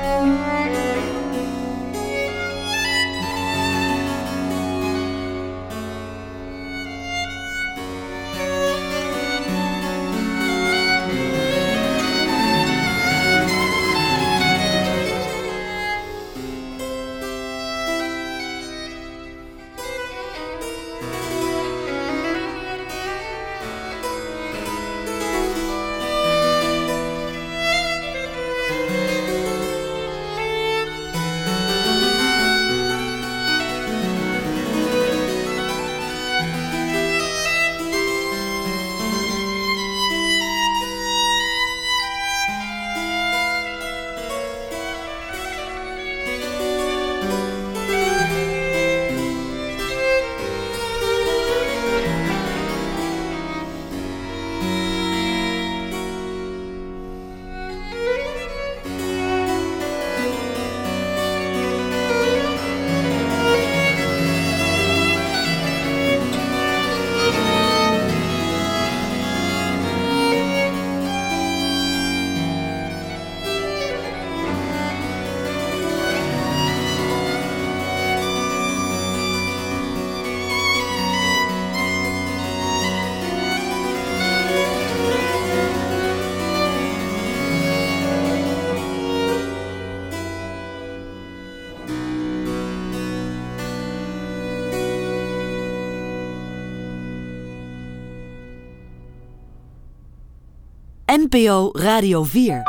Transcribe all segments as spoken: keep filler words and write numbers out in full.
N P O Radio vier.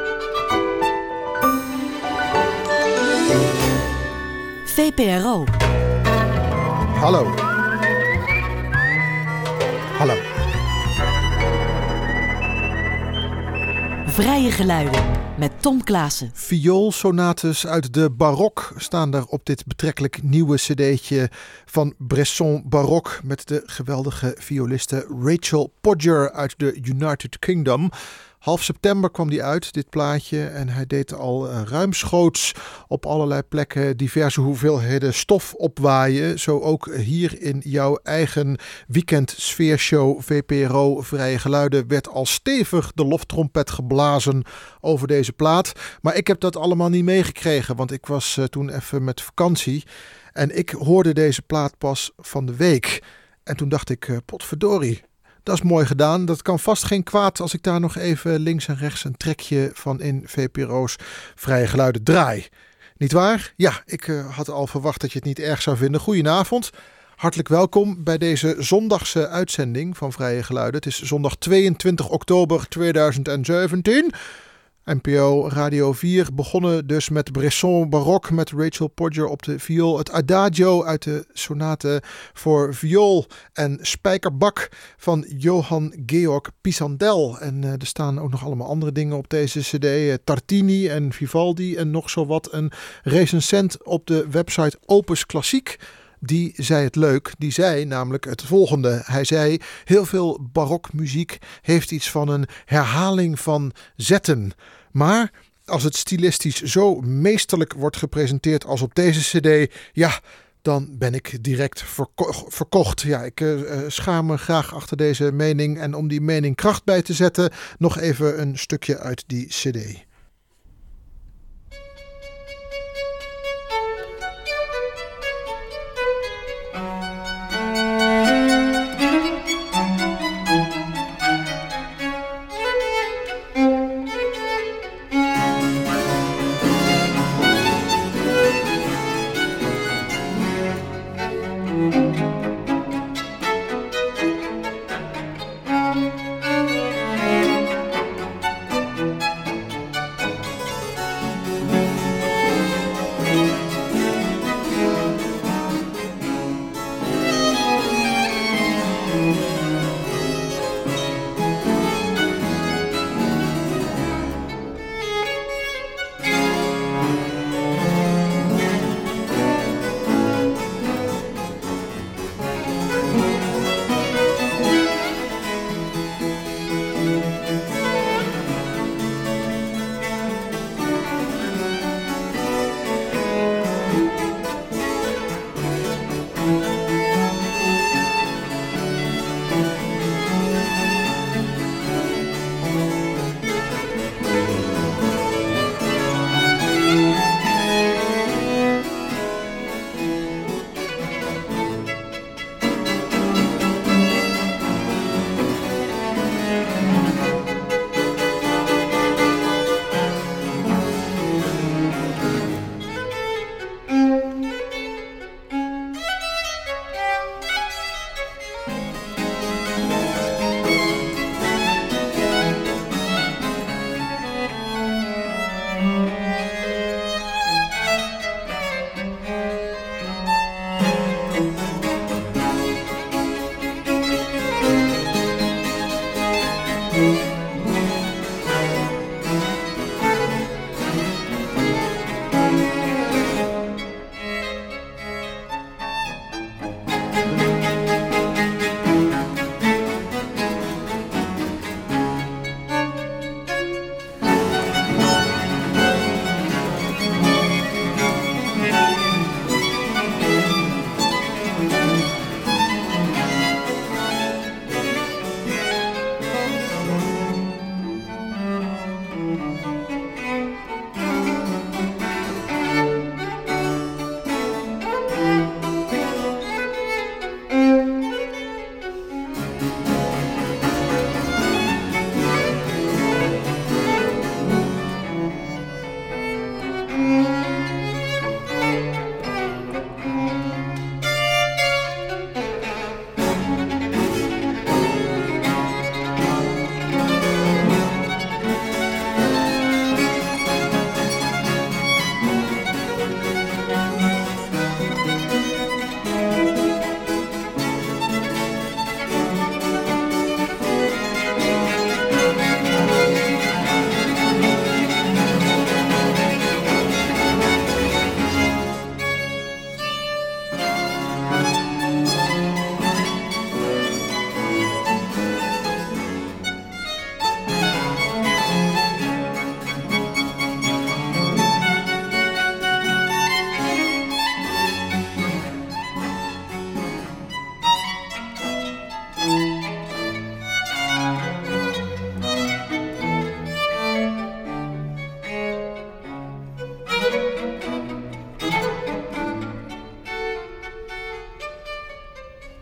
V P R O. Hallo. Hallo. Vrije geluiden met Tom Klaassen. Vioolsonates uit de barok staan er op dit betrekkelijk nieuwe cd'tje van Bresson Barok met de geweldige violiste Rachel Podger uit de United Kingdom. Half september kwam die uit, dit plaatje, en hij deed al uh, ruimschoots op allerlei plekken diverse hoeveelheden stof opwaaien. Zo ook hier in jouw eigen weekend sfeershow V P R O Vrije Geluiden werd al stevig de loftrompet geblazen over deze plaat. Maar ik heb dat allemaal niet meegekregen, want ik was uh, toen even met vakantie en ik hoorde deze plaat pas van de week. En toen dacht ik, uh, potverdorie. Dat is mooi gedaan. Dat kan vast geen kwaad als ik daar nog even links en rechts een trekje van in V P R O's Vrije Geluiden draai. Niet waar? Ja, ik uh, had al verwacht dat je het niet erg zou vinden. Goedenavond. Hartelijk welkom bij deze zondagse uitzending van Vrije Geluiden. Het is zondag tweeëntwintig oktober tweeduizend zeventien. N P O Radio vier begonnen dus met Bresson Barok met Rachel Podger op de viool. Het Adagio uit de sonate voor viool en spijkerbak van Johann Georg Pisandel. En uh, er staan ook nog allemaal andere dingen op deze cd. Uh, Tartini en Vivaldi en nog zo wat. Een recensent op de website Opus Klassiek. Die zei het leuk, die zei namelijk het volgende. Hij zei, heel veel barokmuziek heeft iets van een herhaling van zetten. Maar als het stilistisch zo meesterlijk wordt gepresenteerd als op deze cd, ja, dan ben ik direct verko- verkocht. Ja, ik uh, schaam me graag achter deze mening. En om die mening kracht bij te zetten, nog even een stukje uit die cd.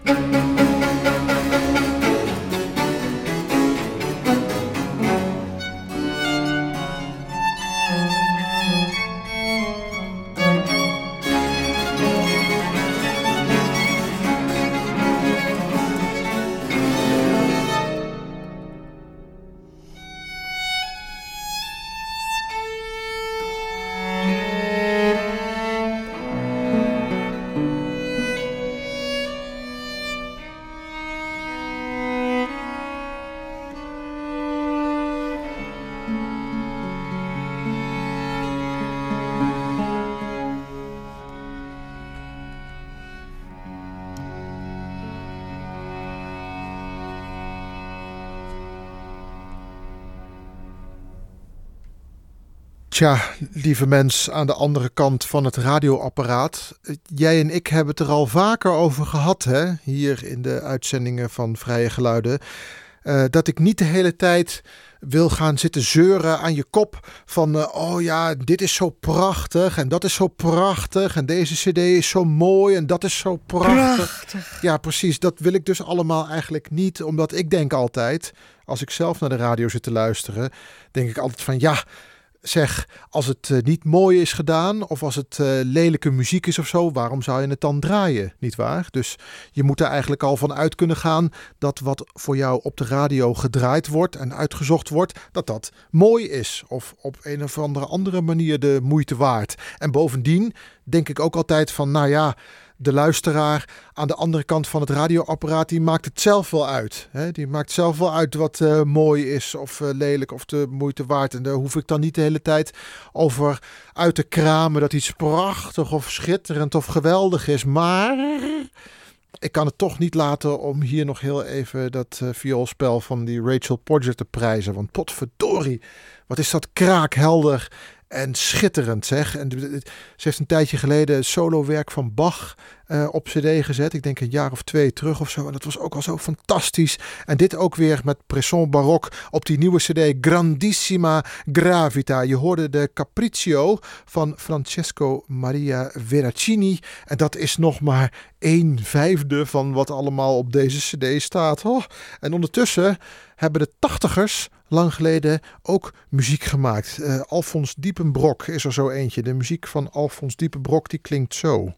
Tja, lieve mens aan de andere kant van het radioapparaat. Jij en ik hebben het er al vaker over gehad, hè? Hier in de uitzendingen van Vrije Geluiden. Uh, dat ik niet de hele tijd wil gaan zitten zeuren aan je kop van uh, oh ja, dit is zo prachtig en dat is zo prachtig en deze cd is zo mooi en dat is zo prachtig. prachtig. Ja, precies. Dat wil ik dus allemaal eigenlijk niet, omdat ik denk altijd, als ik zelf naar de radio zit te luisteren, denk ik altijd van ja, zeg, als het uh, niet mooi is gedaan of als het uh, lelijke muziek is of zo, waarom zou je het dan draaien, nietwaar? Dus je moet er eigenlijk al van uit kunnen gaan dat wat voor jou op de radio gedraaid wordt en uitgezocht wordt, dat dat mooi is of op een of andere andere manier de moeite waard. En bovendien denk ik ook altijd van, nou ja, de luisteraar aan de andere kant van het radioapparaat, die maakt het zelf wel uit. Hè? Die maakt zelf wel uit wat uh, mooi is of uh, lelijk of de moeite waard. En daar hoef ik dan niet de hele tijd over uit te kramen dat iets prachtig of schitterend of geweldig is. Maar ik kan het toch niet laten om hier nog heel even dat uh, vioolspel van die Rachel Podger te prijzen. Want potverdorie, wat is dat kraakhelder en schitterend, zeg. En ze heeft een tijdje geleden solowerk van Bach uh, op cd gezet. Ik denk een jaar of twee terug of zo. En dat was ook al zo fantastisch. En dit ook weer met Bresson Baroque op die nieuwe cd Grandissima Gravita. Je hoorde de Capriccio van Francesco Maria Veracini. En dat is nog maar een vijfde van wat allemaal op deze cd staat. Oh. En ondertussen hebben de tachtigers lang geleden ook muziek gemaakt. Uh, Alfons Diepenbrok is er zo eentje. De muziek van Alfons Diepenbrok die klinkt zo.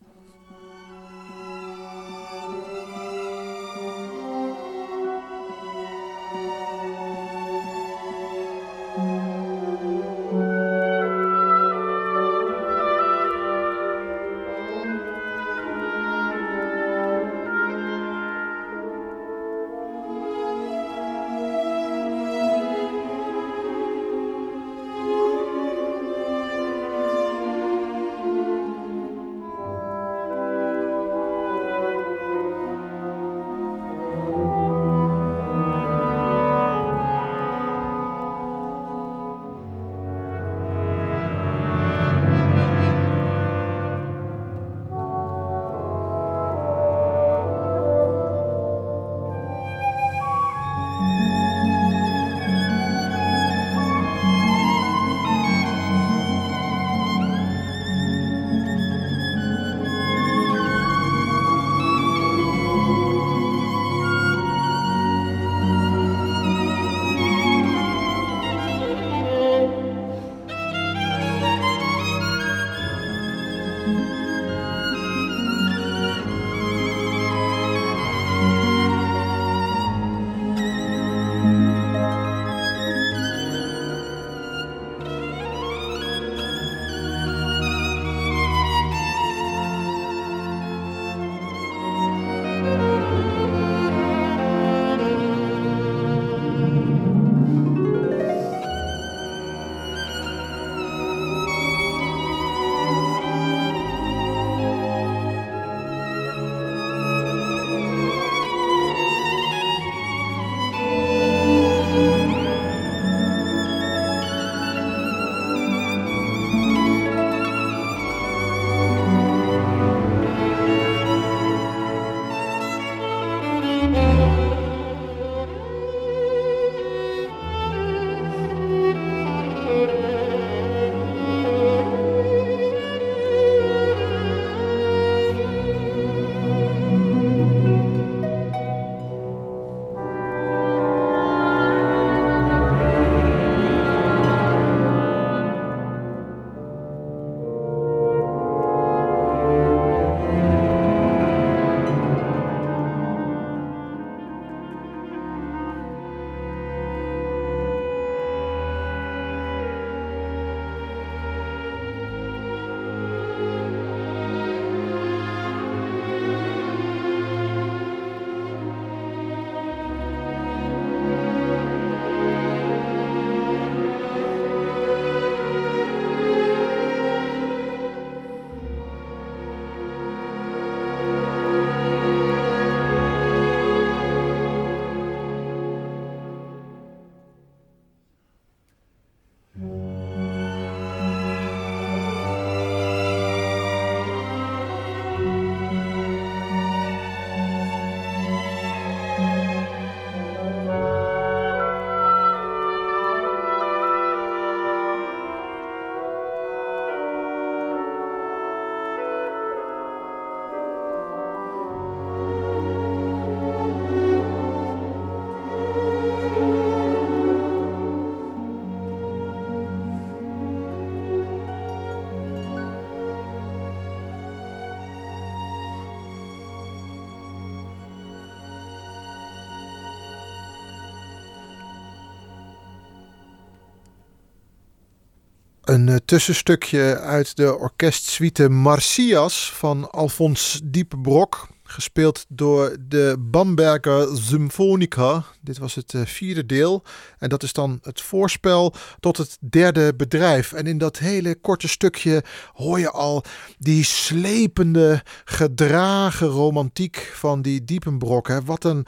Een uh, tussenstukje uit de orkestsuite Marsyas van Alfons Diepenbrok. Gespeeld door de Bamberger Symphonica. Dit was het uh, vierde deel. En dat is dan het voorspel tot het derde bedrijf. En in dat hele korte stukje hoor je al die slepende, gedragen romantiek van die Diepenbrok. Hè. Wat een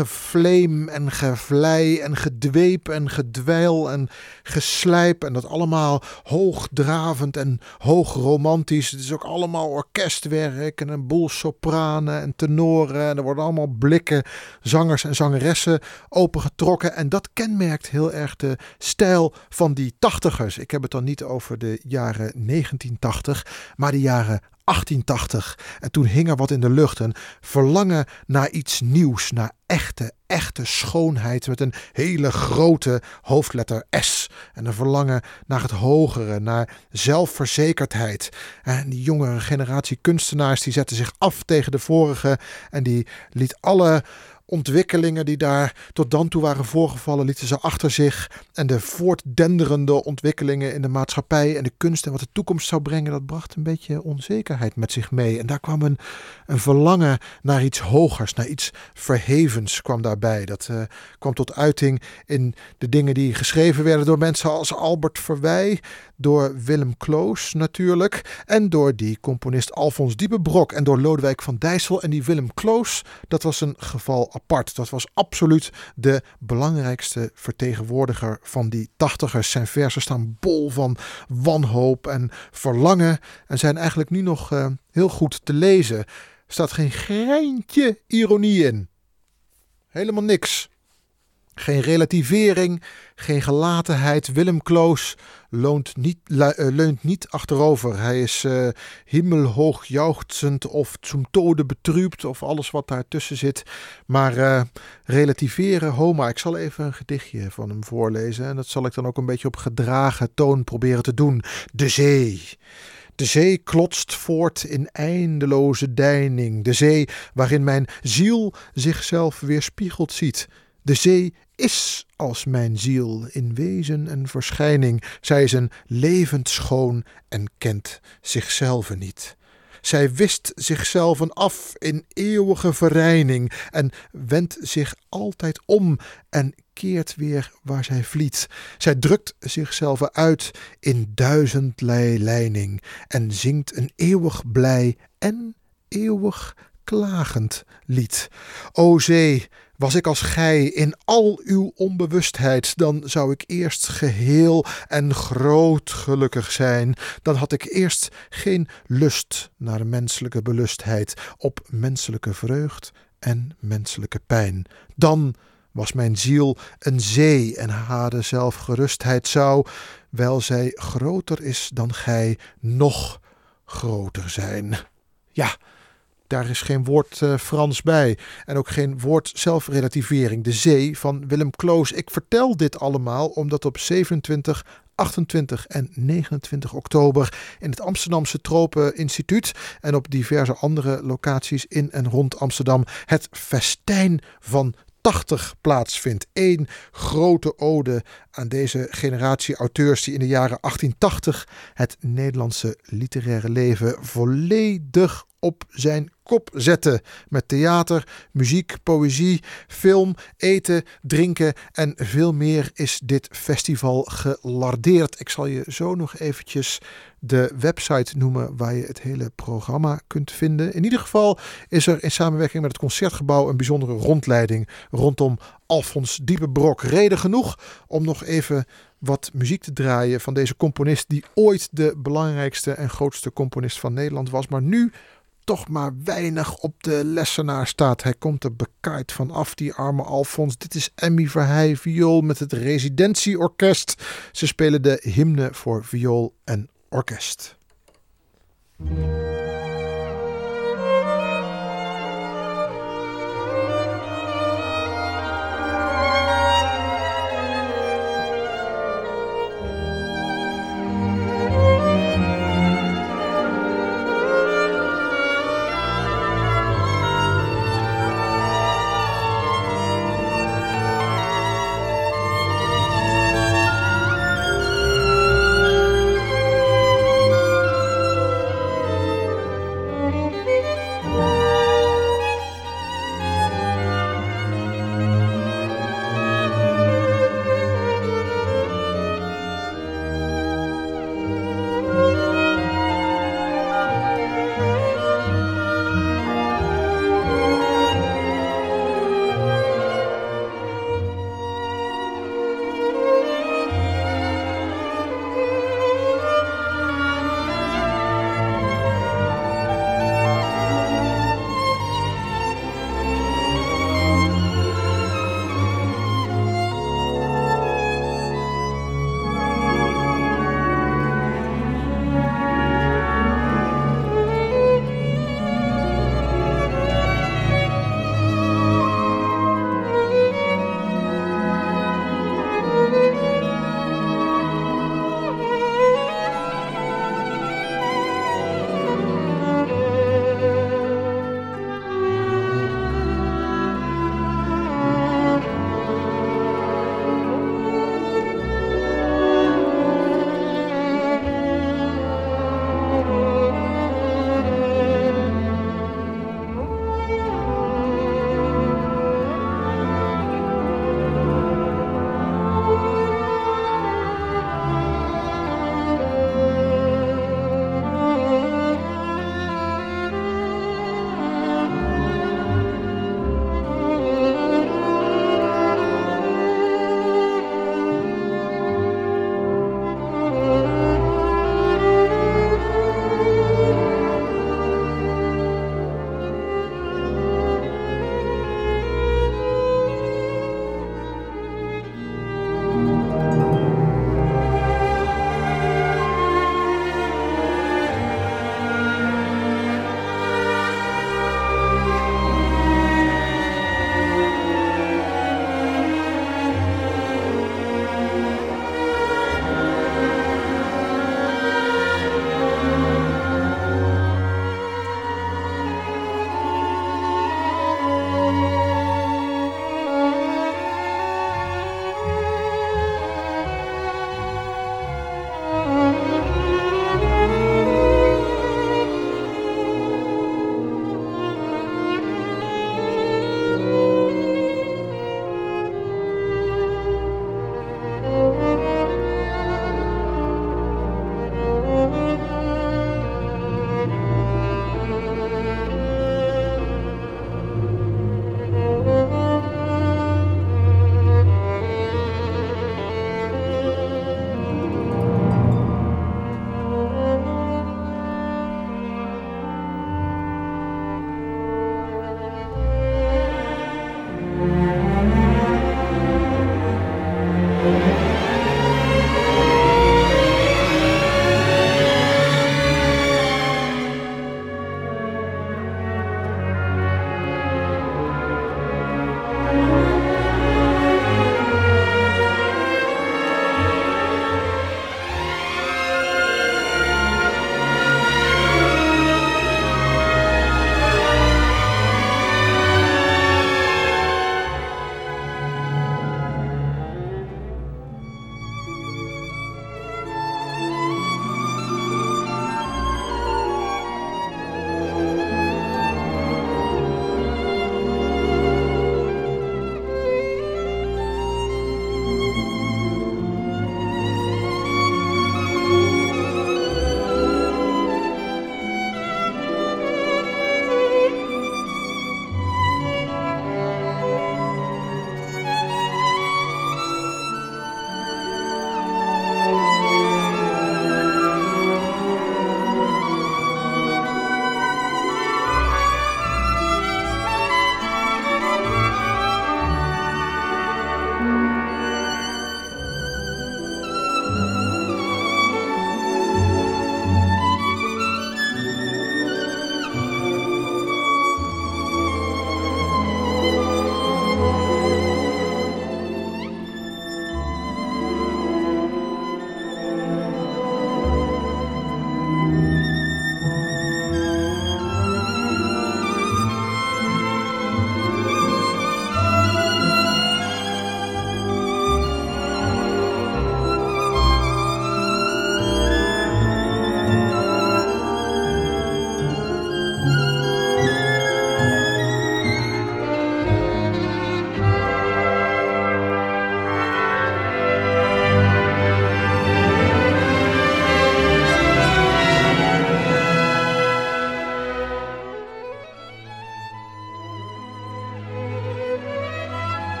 gevleem en gevlei en gedweep en gedweil en geslijp. En dat allemaal hoogdravend en hoogromantisch. Het is ook allemaal orkestwerk en een boel sopranen en tenoren. En er worden allemaal blikken zangers en zangeressen opengetrokken. En dat kenmerkt heel erg de stijl van die tachtigers. Ik heb het dan niet over de jaren negentien tachtig, maar de jaren achttien tachtig. En toen hing er wat in de lucht. Een verlangen naar iets nieuws. Naar echte, echte schoonheid. Met een hele grote hoofdletter S. En een verlangen naar het hogere. Naar zelfverzekerdheid. En die jongere generatie kunstenaars die zetten zich af tegen de vorige. En die liet alle ontwikkelingen die daar tot dan toe waren voorgevallen, lieten ze achter zich. En de voortdenderende ontwikkelingen in de maatschappij en de kunst en wat de toekomst zou brengen, dat bracht een beetje onzekerheid met zich mee. En daar kwam een, een verlangen naar iets hogers, naar iets verhevens kwam daarbij. Dat uh, kwam tot uiting in de dingen die geschreven werden door mensen als Albert Verwij, door Willem Kloos natuurlijk, en door die componist Alfons Diepenbrok en door Lodewijk van Dijssel. En die Willem Kloos, dat was een geval apart. Dat was absoluut de belangrijkste vertegenwoordiger van die tachtigers. Zijn versen staan bol van wanhoop en verlangen en zijn eigenlijk nu nog uh, heel goed te lezen. Er staat geen greintje ironie in. Helemaal niks. Geen relativering, geen gelatenheid. Willem Kloos leunt niet, leunt niet achterover. Hij is uh, hemelhoog jauchzend of zum tode betrübt of alles wat daartussen zit. Maar uh, relativeren, Homa. Ik zal even een gedichtje van hem voorlezen. En dat zal ik dan ook een beetje op gedragen toon proberen te doen. De zee. De zee klotst voort in eindeloze deining. De zee waarin mijn ziel zichzelf weerspiegeld ziet. De zee is als mijn ziel in wezen en verschijning. Zij is een levend schoon en kent zichzelf niet. Zij wist zichzelf af in eeuwige verreining en wendt zich altijd om en keert weer waar zij vliet. Zij drukt zichzelf uit in duizendlei lijning en zingt een eeuwig blij en eeuwig klagend lied. O zee, was ik als gij in al uw onbewustheid, dan zou ik eerst geheel en groot gelukkig zijn. Dan had ik eerst geen lust naar menselijke belustheid, op menselijke vreugd en menselijke pijn. Dan was mijn ziel een zee en hare zelfgerustheid zou, wijl zij groter is dan gij, nog groter zijn. Ja, daar is geen woord uh, Frans bij en ook geen woord zelfrelativering. De zee van Willem Kloos. Ik vertel dit allemaal omdat op zevenentwintig, achtentwintig en negenentwintig oktober in het Amsterdamse Tropeninstituut en op diverse andere locaties in en rond Amsterdam het festijn van tachtig plaatsvindt. Eén grote ode aan deze generatie auteurs die in de jaren achttien tachtig het Nederlandse literaire leven volledig op zijn kop zetten. Met theater, muziek, poëzie, film, eten, drinken en veel meer is dit festival gelardeerd. Ik zal je zo nog eventjes de website noemen waar je het hele programma kunt vinden. In ieder geval is er in samenwerking met het Concertgebouw een bijzondere rondleiding rondom Alfons Diepenbrok. Reden genoeg om nog even wat muziek te draaien van deze componist die ooit de belangrijkste en grootste componist van Nederland was, maar nu toch maar weinig op de lessenaar staat. Hij komt er bekaaid van af, die arme Alfons. Dit is Emmy Verheij viool met het Residentieorkest. Ze spelen de hymne voor viool en orkest.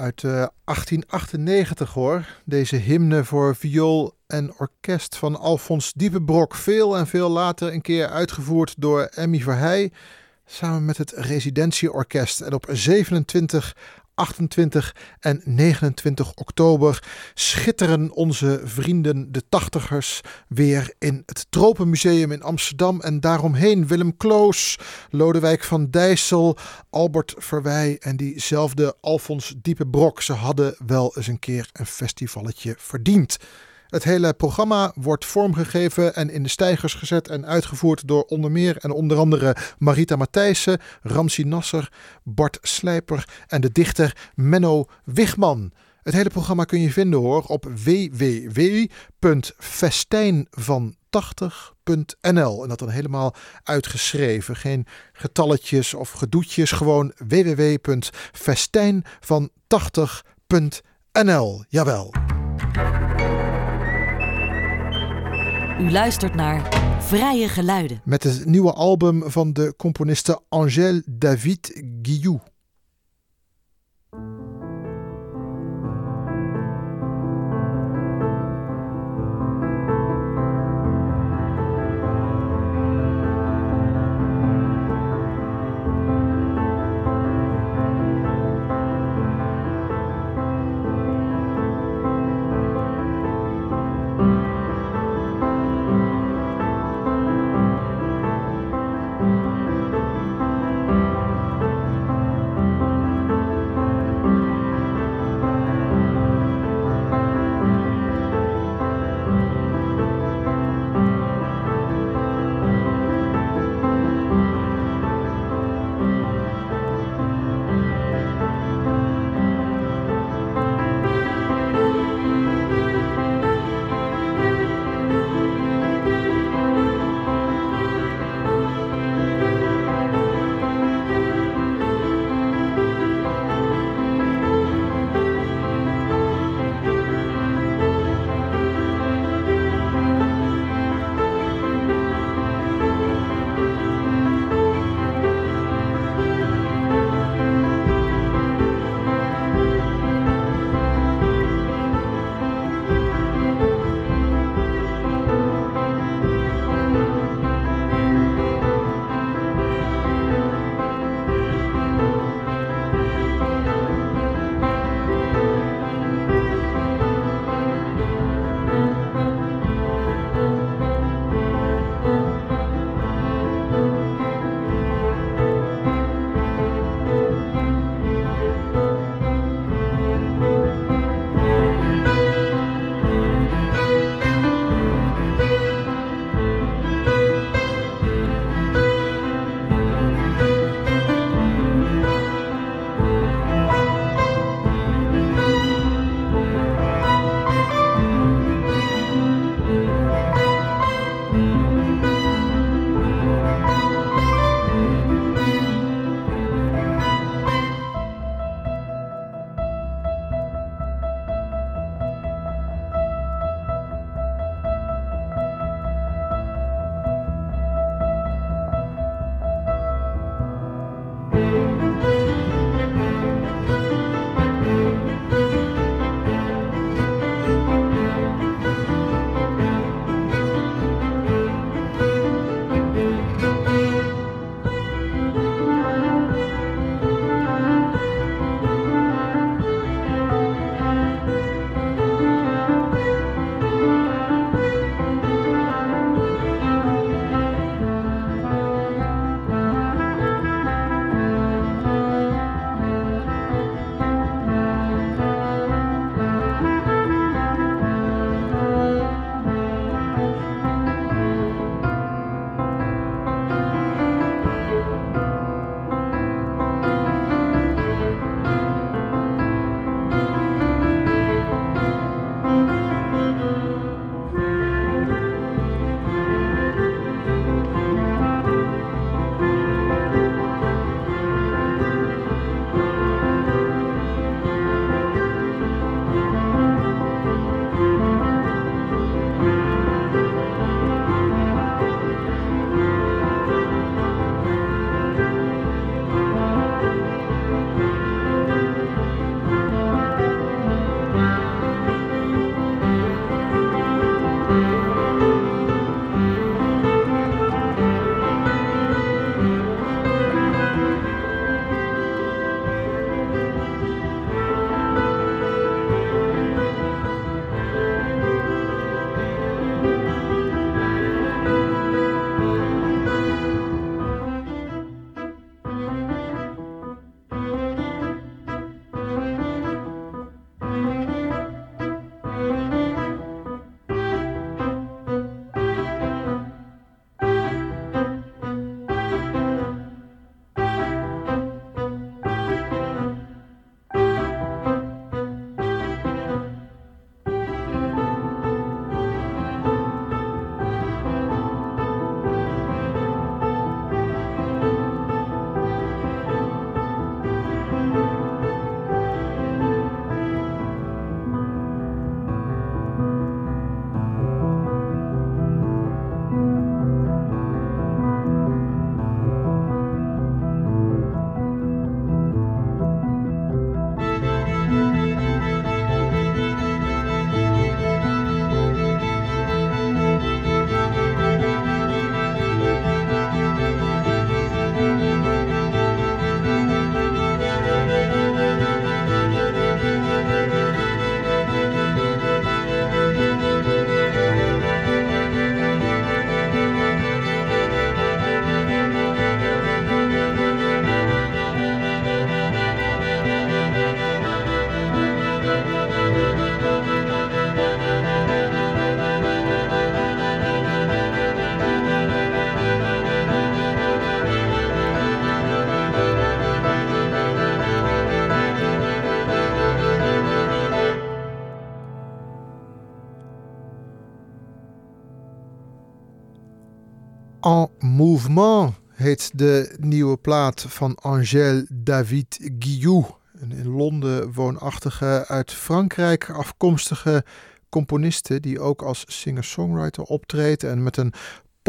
uit uh, achttien achtennegentig hoor. Deze hymne voor viool en orkest van Alfons Diepenbrok. Veel en veel later een keer uitgevoerd door Emmy Verheij samen met het Residentieorkest. En op zevenentwintig, achtentwintig en negenentwintig oktober schitteren onze vrienden de tachtigers weer in het Tropenmuseum in Amsterdam en daaromheen Willem Kloos, Lodewijk van Dijssel, Albert Verwij en diezelfde Alfons Diepenbrok. Ze hadden wel eens een keer een festivalletje verdiend. Het hele programma wordt vormgegeven en in de steigers gezet en uitgevoerd door onder meer en onder andere Marita Matthijssen, Ramzi Nasser, Bart Slijper en de dichter Menno Wigman. Het hele programma kun je vinden hoor op w w w punt festijn van tachtig punt n l. En dat dan helemaal uitgeschreven. Geen getalletjes of gedoetjes, gewoon w w w punt festijn van tachtig punt n l. Jawel. U luistert naar Vrije Geluiden. Met het nieuwe album van de componiste Angèle David Guillou. En Mouvement heet de nieuwe plaat van Angèle David Guillou. Een in Londen woonachtige, uit Frankrijk afkomstige componiste die ook als singer-songwriter optreedt en met een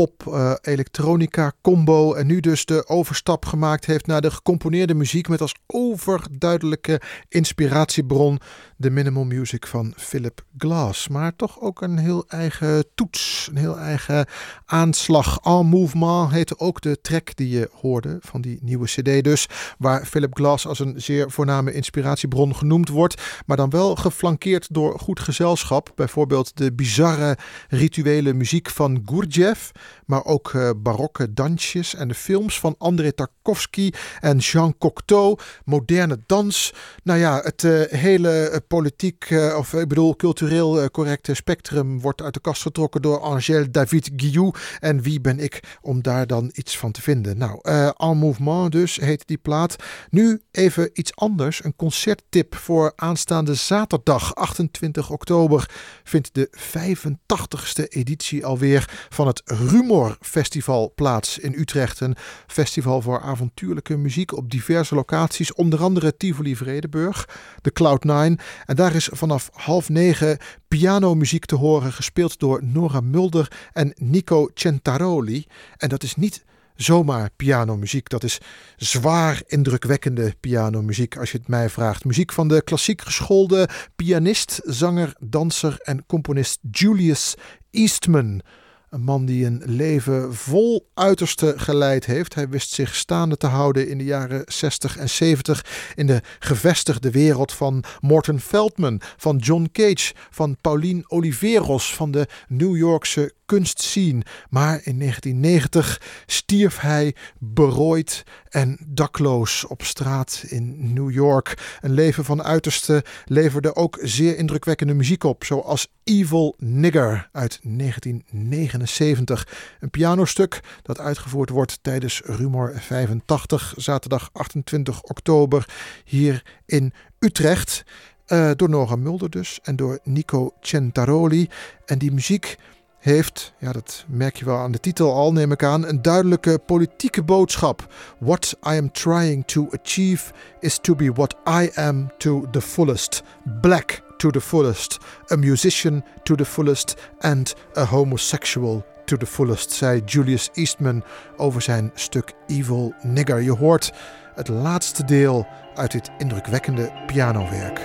pop-elektronica-combo en nu dus de overstap gemaakt heeft naar de gecomponeerde muziek met als overduidelijke inspiratiebron de minimal music van Philip Glass. Maar toch ook een heel eigen toets, een heel eigen aanslag. En Mouvement heette ook de track die je hoorde van die nieuwe cd dus, waar Philip Glass als een zeer voorname inspiratiebron genoemd wordt, maar dan wel geflankeerd door goed gezelschap. Bijvoorbeeld de bizarre rituele muziek van Gurdjieff, maar ook uh, barokke dansjes en de films van André Tarkovsky en Jean Cocteau, moderne dans. Nou ja, het uh, hele uh, politiek, uh, of ik bedoel cultureel uh, correcte spectrum wordt uit de kast getrokken door Angèle David Guillou. En wie ben ik om daar dan iets van te vinden? Nou, uh, En Mouvement dus heet die plaat. Nu even iets anders, een concerttip voor aanstaande zaterdag achtentwintig oktober vindt de vijfentachtigste editie alweer van het Rumor Festival plaats in Utrecht. Een festival voor avontuurlijke muziek op diverse locaties, onder andere Tivoli Vredenburg, de Cloud nine. En daar is vanaf half negen pianomuziek te horen, gespeeld door Nora Mulder en Nico Centaroli. En dat is niet zomaar pianomuziek, dat is zwaar indrukwekkende pianomuziek als je het mij vraagt. Muziek van de klassiek geschoolde pianist, zanger, danser en componist Julius Eastman. Een man die een leven vol uiterste geleid heeft. Hij wist zich staande te houden in de jaren zestig en zeventig in de gevestigde wereld van Morton Feldman, van John Cage, van Pauline Oliveros, van de New Yorkse kunstscene. Maar in negentien negentig stierf hij berooid en dakloos op straat in New York. Een leven van uiterste leverde ook zeer indrukwekkende muziek op, zoals Evil Nigger uit negentien negenenzeventig. Een pianostuk dat uitgevoerd wordt tijdens Rumor vijfentachtig, zaterdag achtentwintig oktober hier in Utrecht. Uh, door Nora Mulder dus en door Nico Centaroli. En die muziek heeft, ja, dat merk je wel aan de titel al, neem ik aan, een duidelijke politieke boodschap. What I am trying to achieve is to be what I am to the fullest. Black to the fullest. A musician to the fullest. And a homosexual to the fullest, zei Julius Eastman over zijn stuk Evil Nigger. Je hoort het laatste deel uit dit indrukwekkende pianowerk.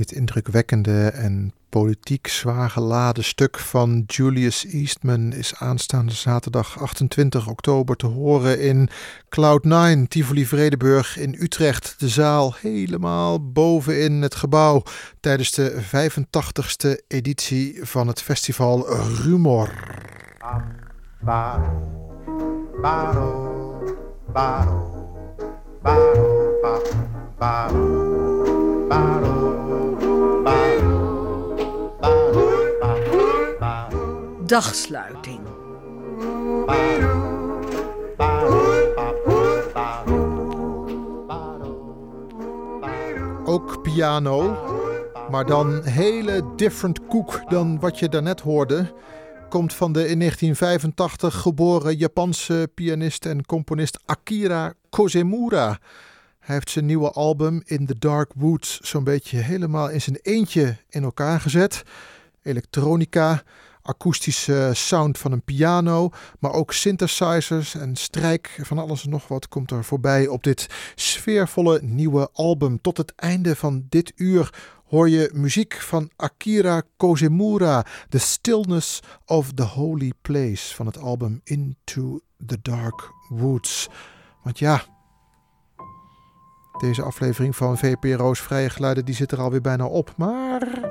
dit indrukwekkende en politiek zwaar geladen stuk van Julius Eastman is aanstaande zaterdag achtentwintig oktober te horen in Cloud nine, Tivoli Vredenburg in Utrecht. De zaal helemaal bovenin het gebouw tijdens de vijfentachtigste editie van het festival Rumor. Baro, baro, baro, baro, baro, baro. Dagsluiting. Ook piano, maar dan hele different koek dan wat je daarnet hoorde. Komt van de in negentien vijfentachtig geboren Japanse pianist en componist Akira Kozemura. Hij heeft zijn nieuwe album In the Dark Woods zo'n beetje helemaal in zijn eentje in elkaar gezet. Elektronica, akoestische sound van een piano, maar ook synthesizers en strijk van alles en nog wat komt er voorbij op dit sfeervolle nieuwe album. Tot het einde van dit uur hoor je muziek van Akira Kozemura, The Stillness of the Holy Place van het album Into the Dark Woods. Want ja, deze aflevering van V P Ro's Vrije Geluiden die zit er alweer bijna op, maar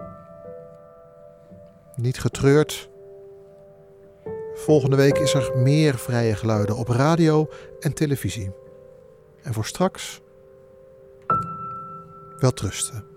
niet getreurd. Volgende week is er meer Vrije Geluiden op radio en televisie. En voor straks, welterusten.